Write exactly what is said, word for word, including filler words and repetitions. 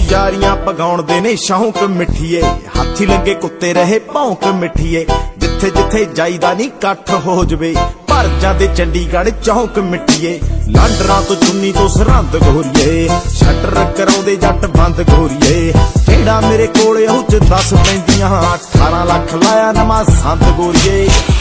यारियां पगाउण ने शौक मिठीए, हाथी लगे कुत्ते रहे भौंक मिठीए। जिथे जिथे जाईदा नी कट्ठ हो जवे, भर जांदे चंडीगढ़ चौंक मिठीए। लांडरां तो चुन्नी तो सरहंद गोरीए, शटर कराउंदे जट बंद गोरीए। जेड़ा मेरे कोले ओह च दस पैंदियां, अठारह लख लाया नवां संद गोरीए।